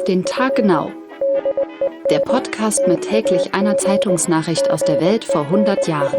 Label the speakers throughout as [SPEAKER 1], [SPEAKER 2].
[SPEAKER 1] den Tag genau. Der Podcast mit täglich einer Zeitungsnachricht aus der Welt vor 100 Jahren.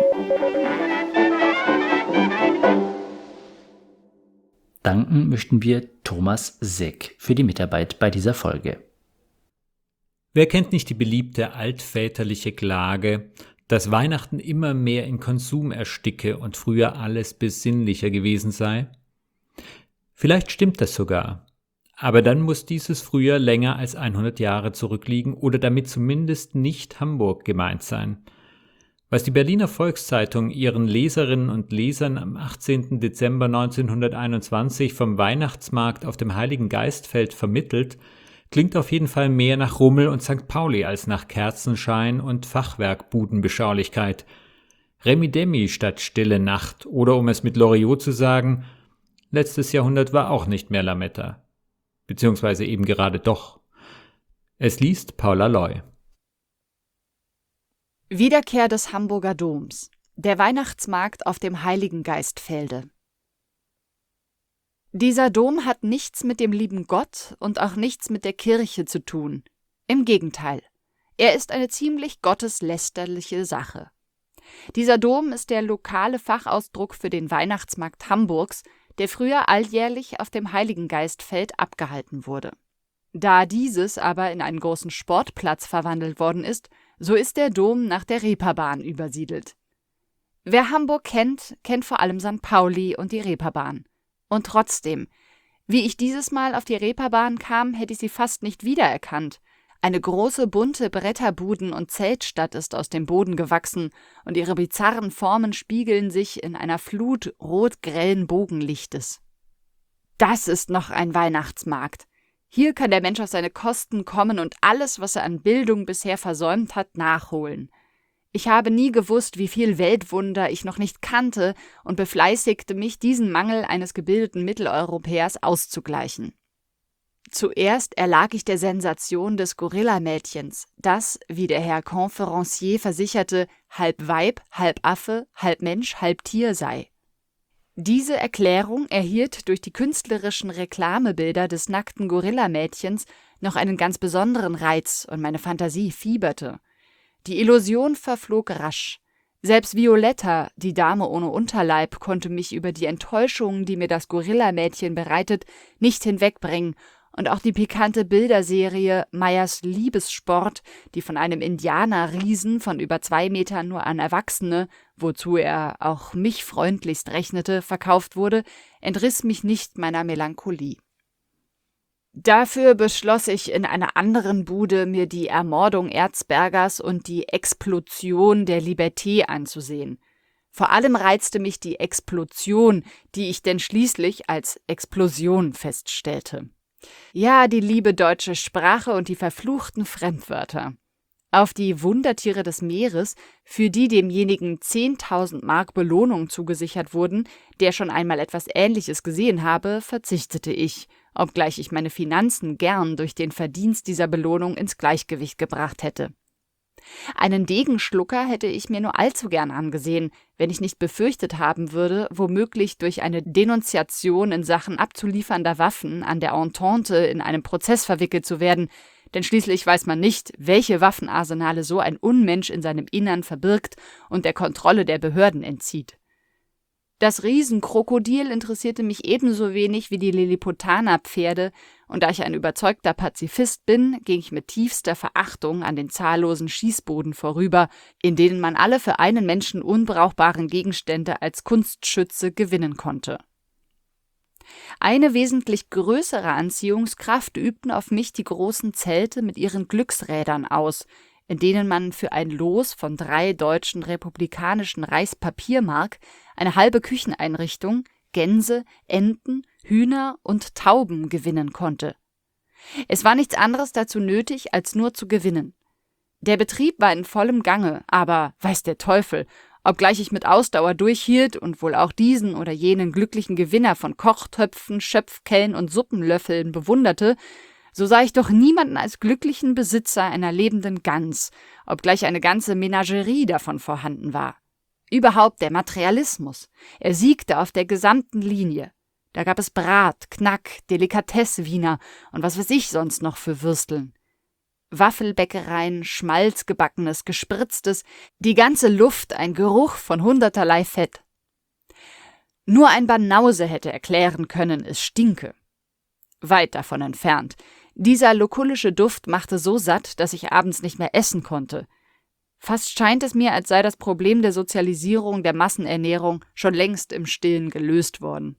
[SPEAKER 2] Danken möchten wir Thomas Seck für die Mitarbeit bei dieser Folge.
[SPEAKER 3] Wer kennt nicht die beliebte altväterliche Klage, dass Weihnachten immer mehr in Konsum ersticke und früher alles besinnlicher gewesen sei? Vielleicht stimmt das sogar. Aber dann muss dieses früher länger als 100 Jahre zurückliegen oder damit zumindest nicht Hamburg gemeint sein. Was die Berliner Volkszeitung ihren Leserinnen und Lesern am 18. Dezember 1921 vom Weihnachtsmarkt auf dem Heiligen Geistfeld vermittelt, klingt auf jeden Fall mehr nach Rummel und St. Pauli als nach Kerzenschein und Fachwerkbudenbeschaulichkeit. Remi-Demi statt Stille Nacht oder, um es mit Loriot zu sagen, letztes Jahrhundert war auch nicht mehr Lametta. Beziehungsweise eben gerade doch. Es liest Paula Loy.
[SPEAKER 1] Wiederkehr des Hamburger Doms. Der Weihnachtsmarkt auf dem Heiligen Geistfelde. Dieser Dom hat nichts mit dem lieben Gott und auch nichts mit der Kirche zu tun. Im Gegenteil, er ist eine ziemlich gotteslästerliche Sache. Dieser Dom ist der lokale Fachausdruck für den Weihnachtsmarkt Hamburgs, der früher alljährlich auf dem Heiligen Geistfeld abgehalten wurde. Da dieses aber in einen großen Sportplatz verwandelt worden ist, so ist der Dom nach der Reeperbahn übersiedelt. Wer Hamburg kennt, kennt vor allem St. Pauli und die Reeperbahn. Und trotzdem, wie ich dieses Mal auf die Reeperbahn kam, hätte ich sie fast nicht wiedererkannt. Eine große, bunte Bretterbuden- und Zeltstadt ist aus dem Boden gewachsen und ihre bizarren Formen spiegeln sich in einer Flut rot-grellen Bogenlichtes. Das ist noch ein Weihnachtsmarkt. Hier kann der Mensch auf seine Kosten kommen und alles, was er an Bildung bisher versäumt hat, nachholen. Ich habe nie gewusst, wie viel Weltwunder ich noch nicht kannte und befleißigte mich, diesen Mangel eines gebildeten Mitteleuropäers auszugleichen. Zuerst erlag ich der Sensation des Gorilla-Mädchens, das, wie der Herr Conférencier versicherte, halb Weib, halb Affe, halb Mensch, halb Tier sei. Diese Erklärung erhielt durch die künstlerischen Reklamebilder des nackten Gorilla-Mädchens noch einen ganz besonderen Reiz und meine Fantasie fieberte. Die Illusion verflog rasch. Selbst Violetta, die Dame ohne Unterleib, konnte mich über die Enttäuschung, die mir das Gorilla-Mädchen bereitet, nicht hinwegbringen, und auch die pikante Bilderserie Meyers Liebessport, die von einem Indianerriesen von über 2 Metern nur an Erwachsene, wozu er auch mich freundlichst rechnete, verkauft wurde, entriss mich nicht meiner Melancholie. Dafür beschloss ich, in einer anderen Bude mir die Ermordung Erzbergers und die Explosion der Liberté anzusehen. Vor allem reizte mich die Explosion, die ich denn schließlich als Explosion feststellte. Ja, die liebe deutsche Sprache und die verfluchten Fremdwörter. Auf die Wundertiere des Meeres, für die demjenigen 10.000 Mark Belohnung zugesichert wurden, der schon einmal etwas Ähnliches gesehen habe, verzichtete ich, obgleich ich meine Finanzen gern durch den Verdienst dieser Belohnung ins Gleichgewicht gebracht hätte. Einen Degenschlucker hätte ich mir nur allzu gern angesehen, wenn ich nicht befürchtet haben würde, womöglich durch eine Denunziation in Sachen abzuliefernder Waffen an der Entente in einem Prozess verwickelt zu werden, denn schließlich weiß man nicht, welche Waffenarsenale so ein Unmensch in seinem Innern verbirgt und der Kontrolle der Behörden entzieht. Das Riesenkrokodil interessierte mich ebenso wenig wie die Lilliputaner-Pferde, und da ich ein überzeugter Pazifist bin, ging ich mit tiefster Verachtung an den zahllosen Schießbuden vorüber, in denen man alle für einen Menschen unbrauchbaren Gegenstände als Kunstschütze gewinnen konnte. Eine wesentlich größere Anziehungskraft übten auf mich die großen Zelte mit ihren Glücksrädern aus, in denen man für ein Los von 3 deutschen republikanischen Reichspapiermark eine halbe Kücheneinrichtung, Gänse, Enten, Hühner und Tauben gewinnen konnte. Es war nichts anderes dazu nötig, als nur zu gewinnen. Der Betrieb war in vollem Gange, aber, weiß der Teufel, obgleich ich mit Ausdauer durchhielt und wohl auch diesen oder jenen glücklichen Gewinner von Kochtöpfen, Schöpfkellen und Suppenlöffeln bewunderte, so sah ich doch niemanden als glücklichen Besitzer einer lebenden Gans, obgleich eine ganze Menagerie davon vorhanden war. Überhaupt der Materialismus. Er siegte auf der gesamten Linie. Da gab es Brat, Knack, Delikatesse-Wiener und was weiß ich sonst noch für Würsteln. Waffelbäckereien, Schmalzgebackenes, Gespritztes, die ganze Luft ein Geruch von hunderterlei Fett. Nur ein Banause hätte erklären können, es stinke. Weit davon entfernt. Dieser lukullische Duft machte so satt, dass ich abends nicht mehr essen konnte. Fast scheint es mir, als sei das Problem der Sozialisierung der Massenernährung schon längst im Stillen gelöst worden.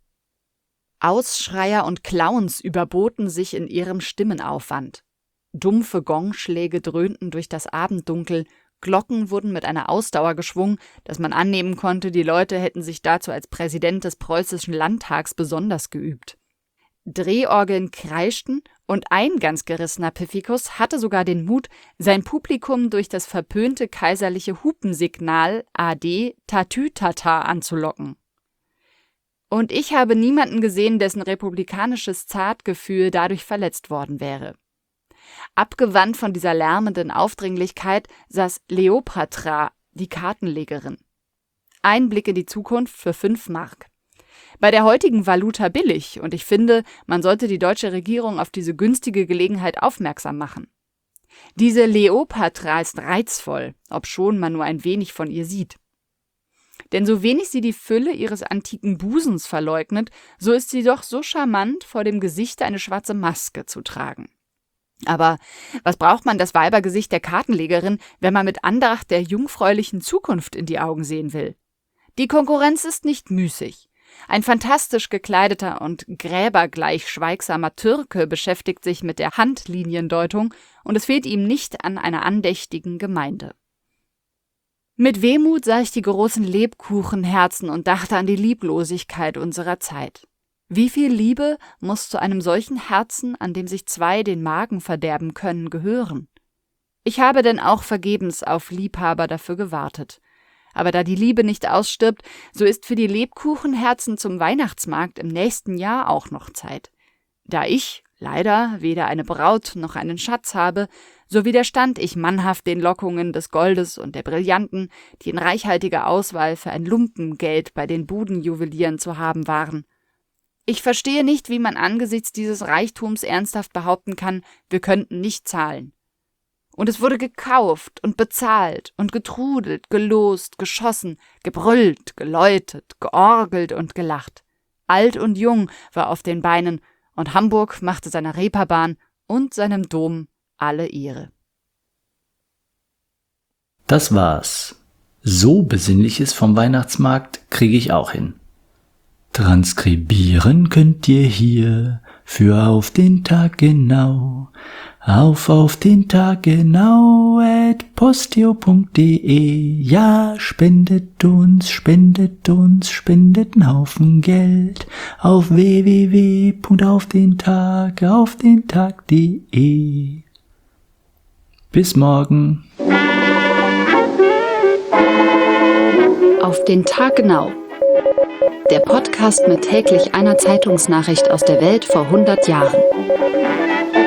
[SPEAKER 1] Ausschreier und Clowns überboten sich in ihrem Stimmenaufwand. Dumpfe Gongschläge dröhnten durch das Abenddunkel, Glocken wurden mit einer Ausdauer geschwungen, dass man annehmen konnte, die Leute hätten sich dazu als Präsident des preußischen Landtags besonders geübt. Drehorgeln kreischten und ein ganz gerissener Pfiffikus hatte sogar den Mut, sein Publikum durch das verpönte kaiserliche Hupensignal AD Tatütata anzulocken. Und ich habe niemanden gesehen, dessen republikanisches Zartgefühl dadurch verletzt worden wäre. Abgewandt von dieser lärmenden Aufdringlichkeit saß Leopatra, die Kartenlegerin. Einblick in die Zukunft für 5 Mark. Bei der heutigen Valuta billig, und ich finde, man sollte die deutsche Regierung auf diese günstige Gelegenheit aufmerksam machen. Diese Leopatra ist reizvoll, obschon man nur ein wenig von ihr sieht. Denn so wenig sie die Fülle ihres antiken Busens verleugnet, so ist sie doch so charmant, vor dem Gesicht eine schwarze Maske zu tragen. Aber was braucht man das Weibergesicht der Kartenlegerin, wenn man mit Andacht der jungfräulichen Zukunft in die Augen sehen will? Die Konkurrenz ist nicht müßig. Ein fantastisch gekleideter und gräbergleich schweigsamer Türke beschäftigt sich mit der Handliniendeutung und es fehlt ihm nicht an einer andächtigen Gemeinde. Mit Wehmut sah ich die großen Lebkuchenherzen und dachte an die Lieblosigkeit unserer Zeit. Wie viel Liebe muss zu einem solchen Herzen, an dem sich 2 den Magen verderben können, gehören? Ich habe denn auch vergebens auf Liebhaber dafür gewartet. Aber da die Liebe nicht ausstirbt, so ist für die Lebkuchenherzen zum Weihnachtsmarkt im nächsten Jahr auch noch Zeit. Da ich, leider, weder eine Braut noch einen Schatz habe, so widerstand ich mannhaft den Lockungen des Goldes und der Brillanten, die in reichhaltiger Auswahl für ein Lumpengeld bei den Budenjuwelieren zu haben waren. Ich verstehe nicht, wie man angesichts dieses Reichtums ernsthaft behaupten kann, wir könnten nicht zahlen. Und es wurde gekauft und bezahlt und getrudelt, gelost, geschossen, gebrüllt, geläutet, georgelt und gelacht. Alt und jung war auf den Beinen, und Hamburg machte seiner Reeperbahn und seinem Dom alle Ehre.
[SPEAKER 2] Das war's. So Besinnliches vom Weihnachtsmarkt kriege ich auch hin. Transkribieren könnt ihr hier für auf den Tag genau. Auf den Tag genau @posteo.de. Ja, spendet uns, spendet einen Haufen Geld auf www.aufdentag.de. Bis morgen.
[SPEAKER 1] Auf den Tag genau. Der Podcast mit täglich einer Zeitungsnachricht aus der Welt vor 100 Jahren.